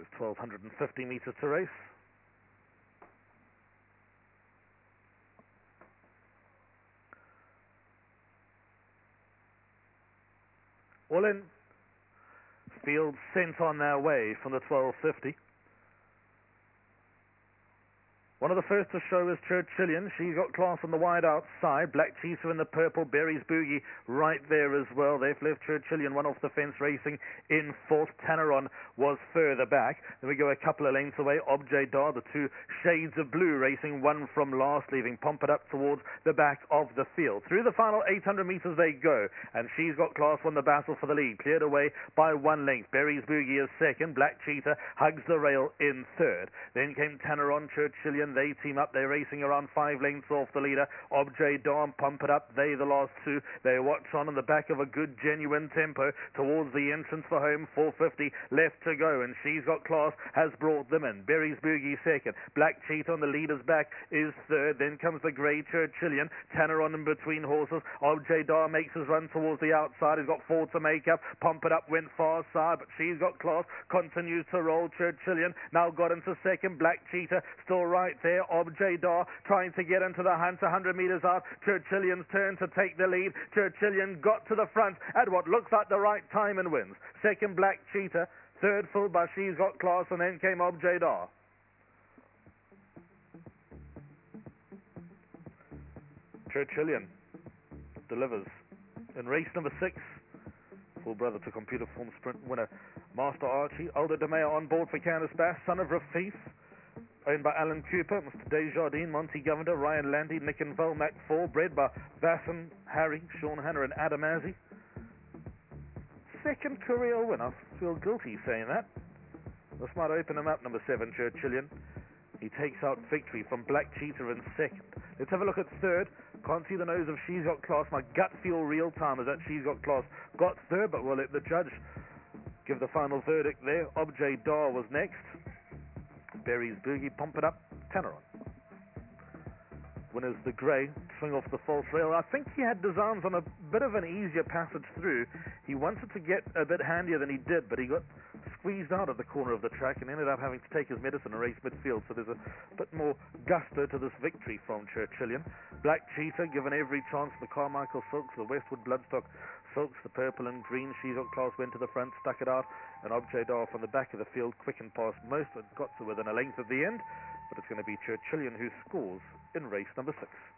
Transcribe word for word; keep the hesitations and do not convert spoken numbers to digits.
twelve fifty metres to race. All in. Field sent on their way from the twelve fifty. One of the first to show is Churchillian. She's got class on the wide outside. Black Cheetah in the purple. Berry's Boogie right there as well. They've left Churchillian one off the fence racing in fourth. Tanneron was further back. Then we go a couple of lengths away. Objet Dar, the two shades of blue racing one from last, leaving Pompey up towards the back of the field. Through the final eight hundred metres they go, and she's got class on the battle for the lead. Cleared away by one length. Berry's Boogie is second. Black Cheetah hugs the rail in third. Then came Tanneron, Churchillian. They team up. They're racing around five lengths off the leader. Objet Dar, Pump It Up. They the last two. They watch on in the back of a good, genuine tempo towards the entrance for home. four fifty left to go, and she's got class. Has brought them in. Berry's Boogie second. Black Cheetah on the leader's back is third. Then comes the grey Churchillian. Tanneron in between horses. Objet Dar makes his run towards the outside. He's got four to make up. Pump It Up went far side, but she's got class. Continues to roll. Churchillian now got into second. Black Cheetah still right there. Objet Dar trying to get into the hunt. one hundred metres out. Churchillian's turn to take the lead. Churchillian got to the front at what looks like the right time and wins. Second, Black Cheetah. Third, full by She's Got Class, and then came Objet Dar. Churchillian delivers in race number six. Full brother to Computer Form Sprint winner Master Archie. Aldo De Meo on board for Candice Bass, son of Rafif. Owned by Alan Cooper, Mister Desjardins, Monty Governor, Ryan Landy, Nick and Vel, Mac four, bred by Vasson, Harry, Sean Hanna and Adam Azzi. Second career win. I feel guilty saying that. This might open him up, number seven, Churchillian. He takes out victory from Black Cheetah in second. Let's have a look at third. Can't see the nose of She's Got Class. My gut feel real time is that She's Got Class got third, but we'll let the judge give the final verdict there. Objet Dar was next. Berry's Boogie, Pump It Up, Tanneron. Winners the grey, swing off the false rail. I think he had designs on a bit of an easier passage through. He wanted to get a bit handier than he did, but he got squeezed out at the corner of the track and ended up having to take his medicine and race midfield, so there's a bit more gusto to this victory from Churchillian. Black Cheetah given every chance. The Carmichael Silks, the Westwood Bloodstock Silks, the purple and green. She's Got Class went to the front, stuck it out, and Objet Dar from the back of the field, quick and past most, but got to within a length at the end. But it's going to be Churchillian who scores in race number six.